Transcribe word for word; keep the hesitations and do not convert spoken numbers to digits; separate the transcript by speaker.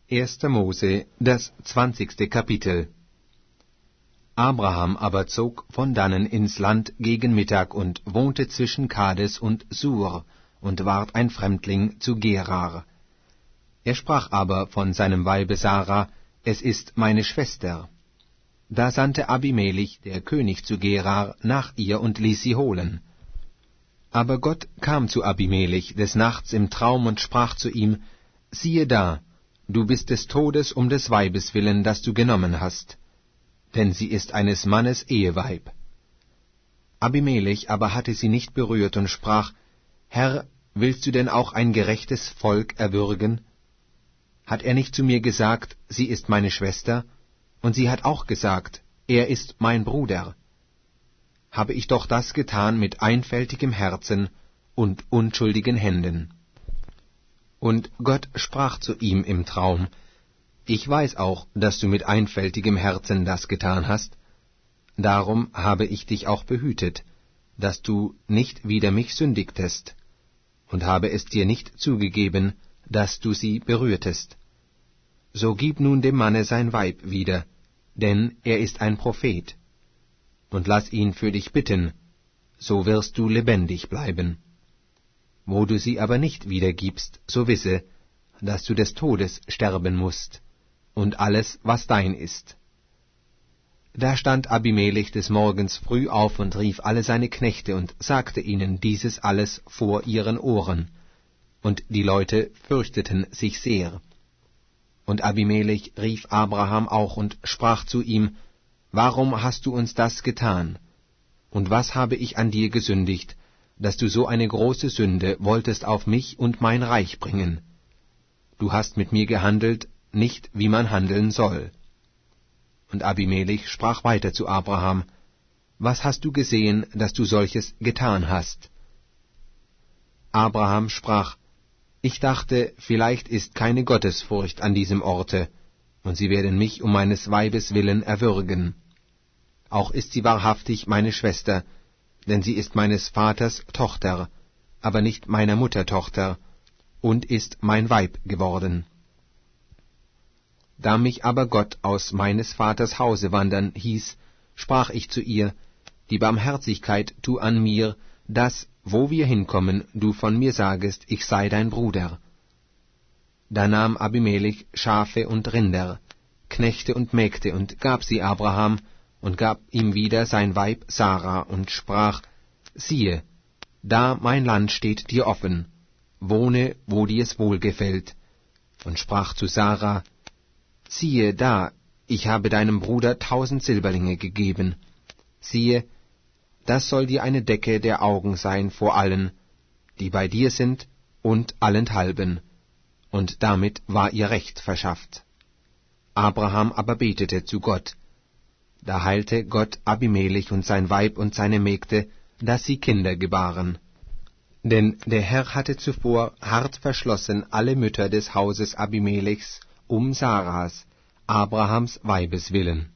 Speaker 1: erster Mose, das zwanzigste Kapitel. Abraham aber zog von dannen ins Land gegen Mittag und wohnte zwischen Kades und Sur und ward ein Fremdling zu Gerar. Er sprach aber von seinem Weibe Sarah, es ist meine Schwester. Da sandte Abimelech, der König zu Gerar, nach ihr und ließ sie holen. Aber Gott kam zu Abimelech des Nachts im Traum und sprach zu ihm, siehe da, du bist des Todes um des Weibes willen, das du genommen hast, denn sie ist eines Mannes Eheweib. Abimelech aber hatte sie nicht berührt und sprach, Herr, willst du denn auch ein gerechtes Volk erwürgen? Hat er nicht zu mir gesagt, sie ist meine Schwester? Und sie hat auch gesagt, er ist mein Bruder. Habe ich doch das getan mit einfältigem Herzen und unschuldigen Händen. Und Gott sprach zu ihm im Traum, ich weiß auch, dass du mit einfältigem Herzen das getan hast, darum habe ich dich auch behütet, dass du nicht wider mich sündigtest, und habe es dir nicht zugegeben, dass du sie berührtest. So gib nun dem Manne sein Weib wieder, denn er ist ein Prophet, und lass ihn für dich bitten, so wirst du lebendig bleiben. Wo du sie aber nicht wiedergibst, so wisse, dass du des Todes sterben mußt, und alles, was dein ist. Da stand Abimelech des Morgens früh auf und rief alle seine Knechte und sagte ihnen dieses alles vor ihren Ohren, und die Leute fürchteten sich sehr. Und Abimelech rief Abraham auch und sprach zu ihm, warum hast du uns das getan? Und was habe ich an dir gesündigt, dass du so eine große Sünde wolltest auf mich und mein Reich bringen? Du hast mit mir gehandelt, nicht wie man handeln soll. Und Abimelech sprach weiter zu Abraham, was hast du gesehen, dass du solches getan hast? Abraham sprach, ich dachte, vielleicht ist keine Gottesfurcht an diesem Orte, und sie werden mich um meines Weibes willen erwürgen. Auch ist sie wahrhaftig meine Schwester, denn sie ist meines Vaters Tochter, aber nicht meiner Mutter Tochter, und ist mein Weib geworden. Da mich aber Gott aus meines Vaters Hause wandern hieß, sprach ich zu ihr, die Barmherzigkeit tu an mir, dass, wo wir hinkommen, du von mir sagest, ich sei dein Bruder. Da nahm Abimelech Schafe und Rinder, Knechte und Mägde und gab sie Abraham und gab ihm wieder sein Weib Sarah und sprach, siehe, da mein Land steht dir offen, wohne, wo dir's wohlgefällt, und sprach zu Sarah, siehe da, ich habe deinem Bruder tausend Silberlinge gegeben, siehe, das soll dir eine Decke der Augen sein vor allen, die bei dir sind, und allenthalben. Und damit war ihr Recht verschafft. Abraham aber betete zu Gott. Da heilte Gott Abimelech und sein Weib und seine Mägde, dass sie Kinder gebaren. Denn der Herr hatte zuvor hart verschlossen alle Mütter des Hauses Abimelechs um Sarahs, Abrahams Weibes willen.